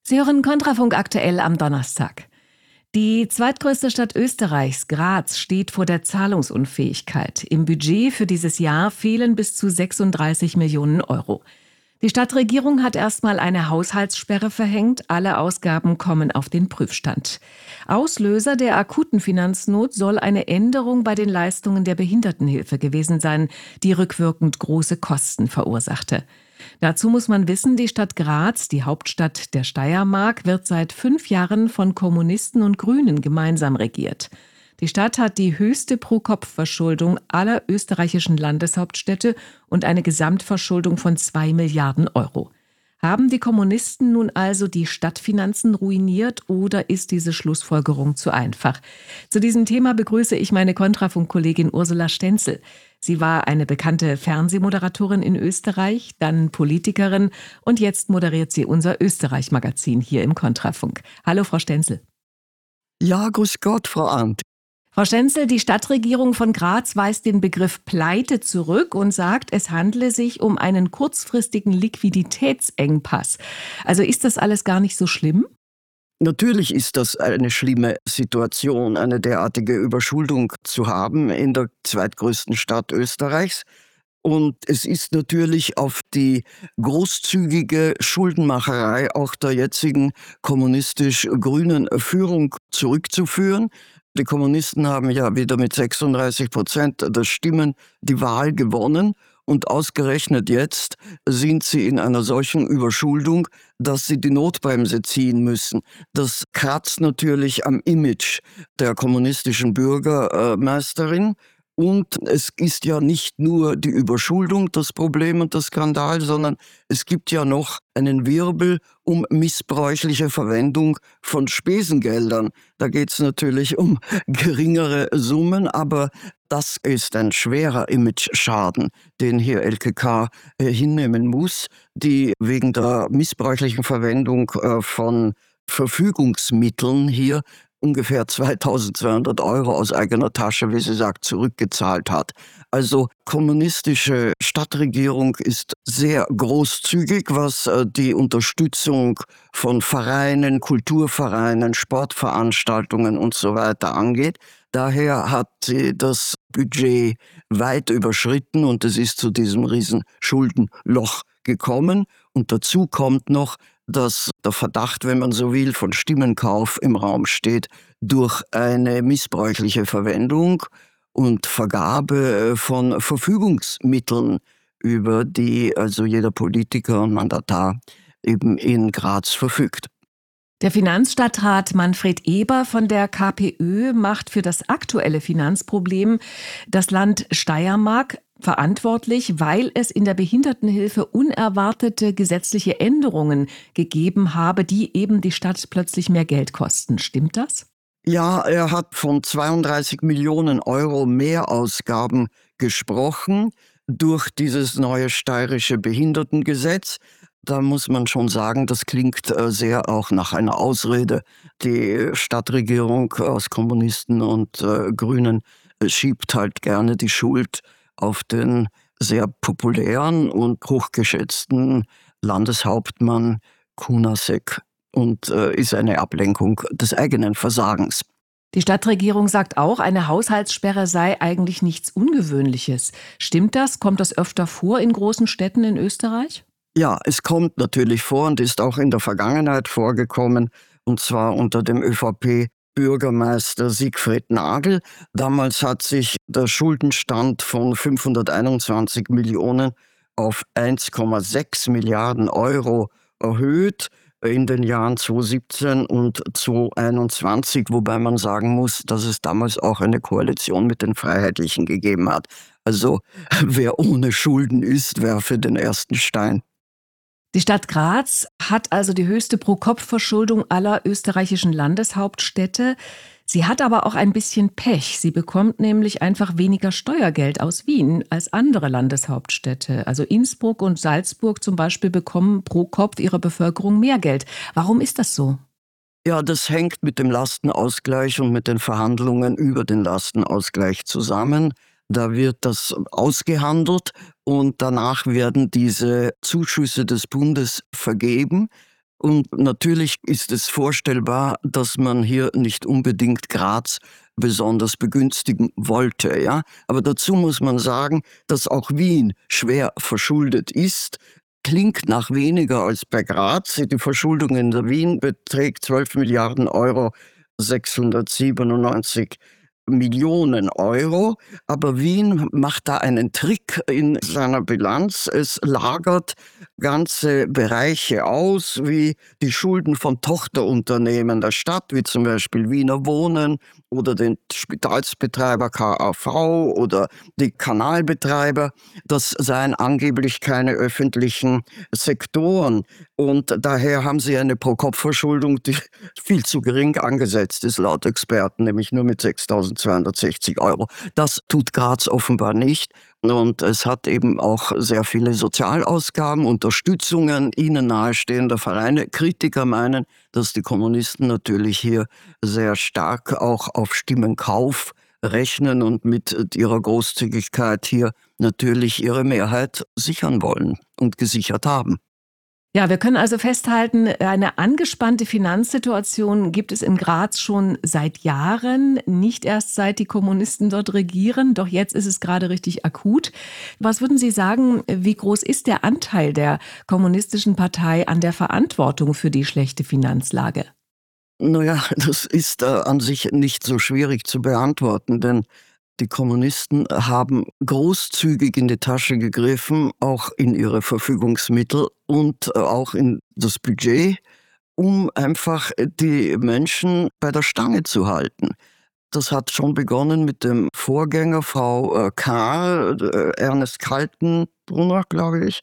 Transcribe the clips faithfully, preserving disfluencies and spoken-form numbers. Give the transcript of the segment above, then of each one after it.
Sie hören Kontrafunk aktuell am Donnerstag. Die zweitgrößte Stadt Österreichs, Graz, steht vor der Zahlungsunfähigkeit. Im Budget für dieses Jahr fehlen bis zu sechsunddreißig Millionen Euro. Die Stadtregierung hat erstmal eine Haushaltssperre verhängt. Alle Ausgaben kommen auf den Prüfstand. Auslöser der akuten Finanznot soll eine Änderung bei den Leistungen der Behindertenhilfe gewesen sein, die rückwirkend große Kosten verursachte. Dazu muss man wissen, die Stadt Graz, die Hauptstadt der Steiermark, wird seit fünf Jahren von Kommunisten und Grünen gemeinsam regiert. Die Stadt hat die höchste Pro-Kopf-Verschuldung aller österreichischen Landeshauptstädte und eine Gesamtverschuldung von zwei Milliarden Euro. Haben die Kommunisten nun also die Stadtfinanzen ruiniert oder ist diese Schlussfolgerung zu einfach? Zu diesem Thema begrüße ich meine Kontrafunk-Kollegin Ursula Stenzel. Sie war eine bekannte Fernsehmoderatorin in Österreich, dann Politikerin und jetzt moderiert sie unser Österreich-Magazin hier im Kontrafunk. Hallo, Frau Stenzel. Ja, grüß Gott, Frau Arndt. Frau Stenzel, die Stadtregierung von Graz weist den Begriff Pleite zurück und sagt, es handle sich um einen kurzfristigen Liquiditätsengpass. Also ist das alles gar nicht so schlimm? Natürlich ist das eine schlimme Situation, eine derartige Überschuldung zu haben in der zweitgrößten Stadt Österreichs. Und es ist natürlich auf die großzügige Schuldenmacherei auch der jetzigen kommunistisch-grünen Führung zurückzuführen. Die Kommunisten haben ja wieder mit sechsunddreißig Prozent der Stimmen die Wahl gewonnen. Und ausgerechnet jetzt sind sie in einer solchen Überschuldung, dass sie die Notbremse ziehen müssen. Das kratzt natürlich am Image der kommunistischen Bürgermeisterin. Und es ist ja nicht nur die Überschuldung das Problem und der Skandal, sondern es gibt ja noch einen Wirbel um missbräuchliche Verwendung von Spesengeldern. Da geht es natürlich um geringere Summen, aber das ist ein schwerer Imageschaden, den hier L K K äh, hinnehmen muss, die wegen der missbräuchlichen Verwendung äh, von Verfügungsmitteln hier ungefähr zweitausendzweihundert Euro aus eigener Tasche, wie sie sagt, zurückgezahlt hat. Also kommunistische Stadtregierung ist sehr großzügig, was äh, die Unterstützung von Vereinen, Kulturvereinen, Sportveranstaltungen und so weiter angeht. Daher hat sie das Budget weit überschritten und es ist zu diesem riesen Schuldenloch gekommen. Und dazu kommt noch, dass der Verdacht, wenn man so will, von Stimmenkauf im Raum steht durch eine missbräuchliche Verwendung und Vergabe von Verfügungsmitteln, über die also jeder Politiker und Mandatar eben in Graz verfügt. Der Finanzstadtrat Manfred Eber von der KPÖ macht für das aktuelle Finanzproblem das Land Steiermark verantwortlich, weil es in der Behindertenhilfe unerwartete gesetzliche Änderungen gegeben habe, die eben die Stadt plötzlich mehr Geld kosten. Stimmt das? Ja, er hat von zweiunddreißig Millionen Euro Mehrausgaben gesprochen durch dieses neue steirische Behindertengesetz. Da muss man schon sagen, das klingt sehr auch nach einer Ausrede. Die Stadtregierung aus Kommunisten und äh, Grünen schiebt halt gerne die Schuld auf den sehr populären und hochgeschätzten Landeshauptmann Kunasek und äh, ist eine Ablenkung des eigenen Versagens. Die Stadtregierung sagt auch, eine Haushaltssperre sei eigentlich nichts Ungewöhnliches. Stimmt das? Kommt das öfter vor in großen Städten in Österreich? Ja, es kommt natürlich vor und ist auch in der Vergangenheit vorgekommen, und zwar unter dem ÖVP Bürgermeister Siegfried Nagel. Damals hat sich der Schuldenstand von fünfhunderteinundzwanzig Millionen auf eins Komma sechs Milliarden Euro erhöht in den Jahren zweitausendsiebzehn und zweitausendeinundzwanzig, wobei man sagen muss, dass es damals auch eine Koalition mit den Freiheitlichen gegeben hat. Also wer ohne Schulden ist, werfe den ersten Stein. Die Stadt Graz hat also die höchste Pro-Kopf-Verschuldung aller österreichischen Landeshauptstädte. Sie hat aber auch ein bisschen Pech. Sie bekommt nämlich einfach weniger Steuergeld aus Wien als andere Landeshauptstädte. Also Innsbruck und Salzburg zum Beispiel bekommen pro Kopf ihrer Bevölkerung mehr Geld. Warum ist das so? Ja, das hängt mit dem Lastenausgleich und mit den Verhandlungen über den Lastenausgleich zusammen. Da wird das ausgehandelt und danach werden diese Zuschüsse des Bundes vergeben. Und natürlich ist es vorstellbar, dass man hier nicht unbedingt Graz besonders begünstigen wollte, ja. Aber dazu muss man sagen, dass auch Wien schwer verschuldet ist. Klingt nach weniger als bei Graz. Die Verschuldung in der Wien beträgt zwölf Milliarden Euro, sechshundertsiebenundneunzig Millionen Euro. Aber Wien macht da einen Trick in seiner Bilanz. Es lagert ganze Bereiche aus, wie die Schulden von Tochterunternehmen der Stadt, wie zum Beispiel Wiener Wohnen oder den Spitalsbetreiber K A V oder die Kanalbetreiber. Das seien angeblich keine öffentlichen Sektoren. Und daher haben sie eine Pro-Kopf-Verschuldung, die viel zu gering angesetzt ist, laut Experten, nämlich nur mit sechstausendzweihundertsechzig Euro. Das tut Graz offenbar nicht. Und es hat eben auch sehr viele Sozialausgaben, Unterstützungen ihnen nahestehender Vereine. Kritiker meinen, dass die Kommunisten natürlich hier sehr stark auch auf Stimmenkauf rechnen und mit ihrer Großzügigkeit hier natürlich ihre Mehrheit sichern wollen und gesichert haben. Ja, wir können also festhalten, eine angespannte Finanzsituation gibt es in Graz schon seit Jahren, nicht erst seit die Kommunisten dort regieren, doch jetzt ist es gerade richtig akut. Was würden Sie sagen, wie groß ist der Anteil der kommunistischen Partei an der Verantwortung für die schlechte Finanzlage? Naja, das ist äh, an sich nicht so schwierig zu beantworten, denn die Kommunisten haben großzügig in die Tasche gegriffen, auch in ihre Verfügungsmittel und äh, auch in das Budget, um einfach die Menschen bei der Stange zu halten. Das hat schon begonnen mit dem Vorgänger V. K., äh, Ernest Kaltenbrunner, glaube ich,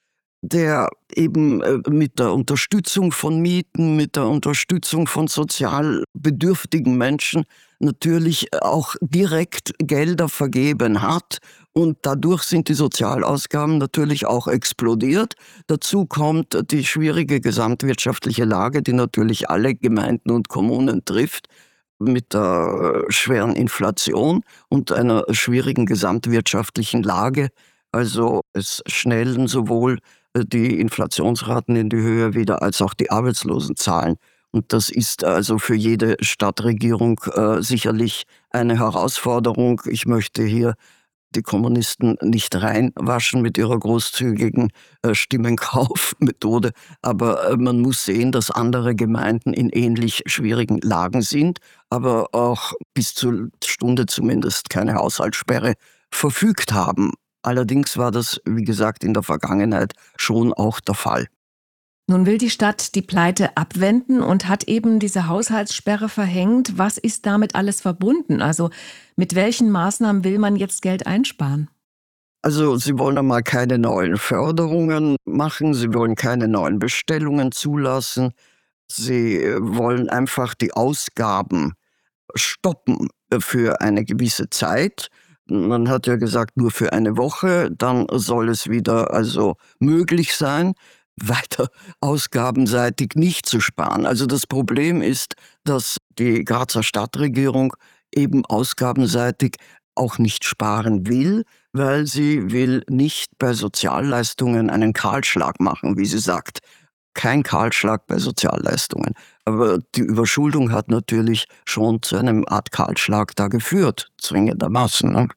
der eben äh, mit der Unterstützung von Mieten, mit der Unterstützung von sozial bedürftigen Menschen natürlich auch direkt Gelder vergeben hat. Und dadurch sind die Sozialausgaben natürlich auch explodiert. Dazu kommt die schwierige gesamtwirtschaftliche Lage, die natürlich alle Gemeinden und Kommunen trifft, mit der äh, schweren Inflation und einer schwierigen gesamtwirtschaftlichen Lage. Also es schnellen sowohl äh, die Inflationsraten in die Höhe wieder als auch die Arbeitslosenzahlen. Und das ist also für jede Stadtregierung äh, sicherlich eine Herausforderung. Ich möchte hier die Kommunisten nicht reinwaschen mit ihrer großzügigen äh, Stimmenkaufmethode, aber äh, man muss sehen, dass andere Gemeinden in ähnlich schwierigen Lagen sind, aber auch bis zur Stunde zumindest keine Haushaltssperre verfügt haben. Allerdings war das, wie gesagt, in der Vergangenheit schon auch der Fall. Nun will die Stadt die Pleite abwenden und hat eben diese Haushaltssperre verhängt. Was ist damit alles verbunden? Also mit welchen Maßnahmen will man jetzt Geld einsparen? Also sie wollen einmal keine neuen Förderungen machen, sie wollen keine neuen Bestellungen zulassen, sie äh, wollen einfach die Ausgaben stoppen äh, für eine gewisse Zeit. Man hat ja gesagt, nur für eine Woche, dann soll es wieder also möglich sein, weiter ausgabenseitig nicht zu sparen. Also das Problem ist, dass die Grazer Stadtregierung eben ausgabenseitig auch nicht sparen will, weil sie will nicht bei Sozialleistungen einen Kahlschlag machen, wie sie sagt. Kein Kahlschlag bei Sozialleistungen. Aber die Überschuldung hat natürlich schon zu einem Art Kahlschlag da geführt, zwingendermaßen. Ne?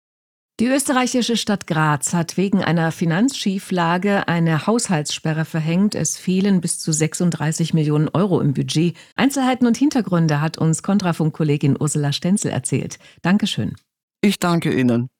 Die österreichische Stadt Graz hat wegen einer Finanzschieflage eine Haushaltssperre verhängt. Es fehlen bis zu sechsunddreißig Millionen Euro im Budget. Einzelheiten und Hintergründe hat uns Kontrafunk-Kollegin Ursula Stenzel erzählt. Dankeschön. Ich danke Ihnen.